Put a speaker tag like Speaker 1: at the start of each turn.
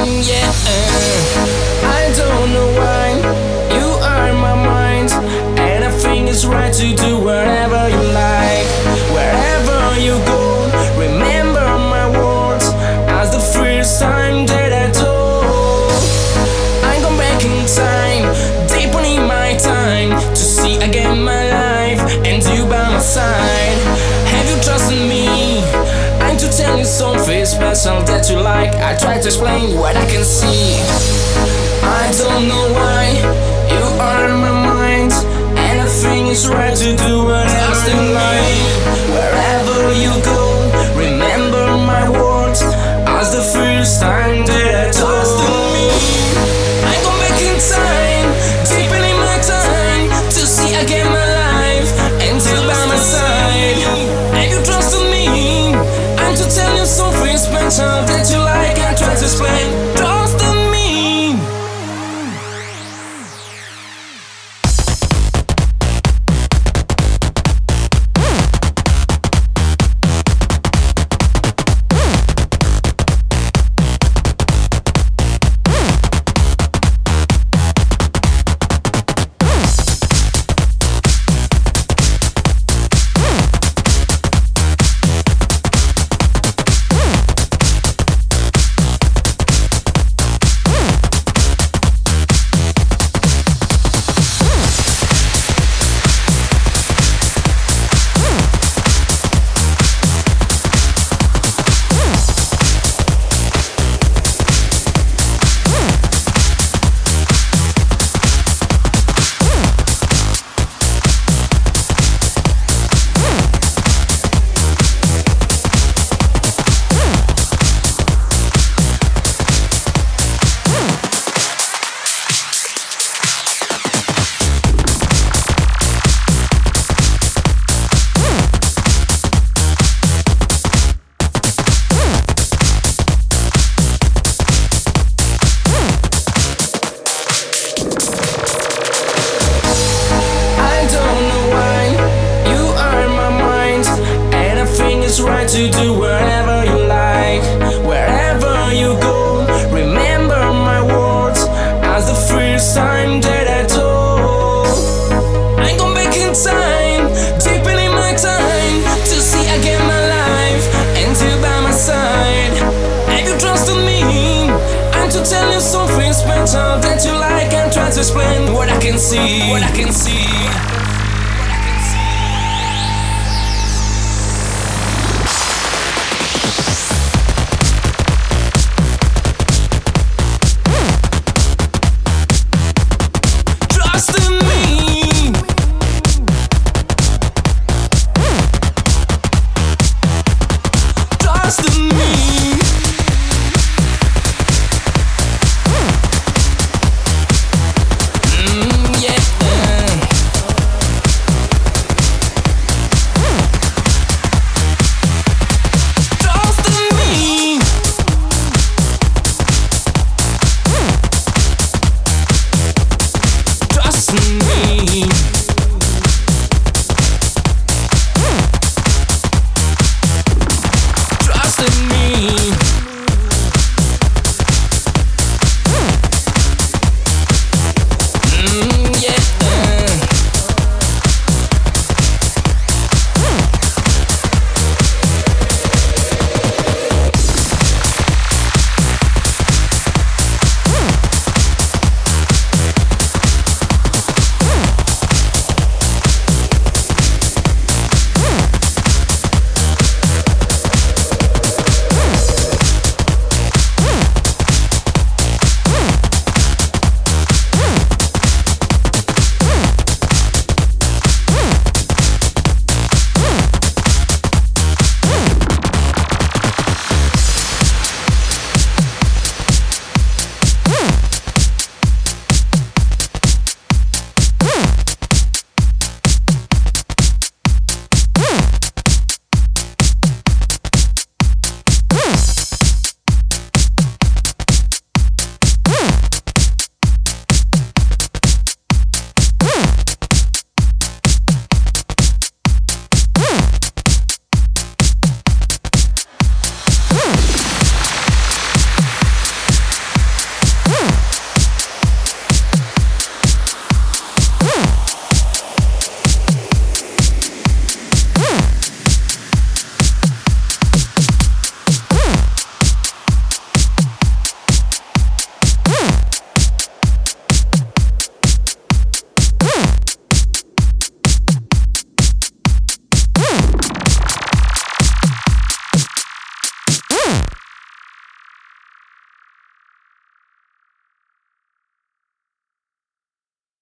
Speaker 1: Yeah, I don't know why you are in my mind, and I think it's right to do whatever you like. Wherever you go, remember my words as the first time that I told. I go back in time, deepening my time to see again my life and you by my side. Have you trusted me? I'm to tell you something special that you like. I try to explain what I can see. I don't know why you are in my mind, and I think it's right to do whatever you like. Wherever you go, remember my words as the first time that I told me. I go back in time, deepening my time to see again my life and you by my side. And you trusted me, I'm to tell you something special that you like. I try to explain. Trust in me. It's right to do whatever you like. Wherever you go, remember my words as the first time that I told. I go back in time, deepening my time to see again my life and you by my side. And you trusted me, I'm to tell you something special that you like. And try to explain what I can see.